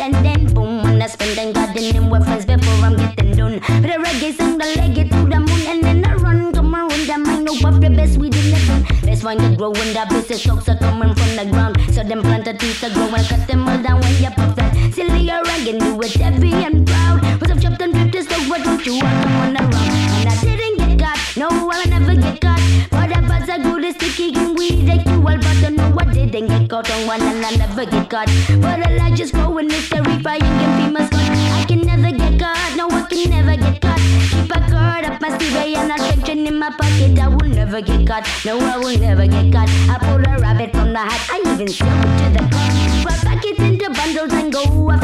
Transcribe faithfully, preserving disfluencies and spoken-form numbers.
and then boom. And I spend and gardening with friends before I'm getting done. With a reggae song, the leg it to the moon, and then I run. Come around, I might know of the best weed in the town. Best wine to grow when the business stocks are coming from the ground. So them plant a trees to grow and cut them all down when you puff that. Silly or reggae, do it heavy and proud. Was I've chopped and drifted, so why don't you walk on around? And I didn't get caught, no, I'll never get caught. But the buzz are good as sticky and weed like you all, but I know I didn't get caught on one and I'll never get caught. But I like just growing this terrifying and be my scott. I can never get caught, no, I can never get caught. Keep a card up my sleeve and a tension in my pocket. I will never get caught, no, I will never get caught. I pull a rabbit from the hat, I even sell it to the car. But pack it into bundles and go up.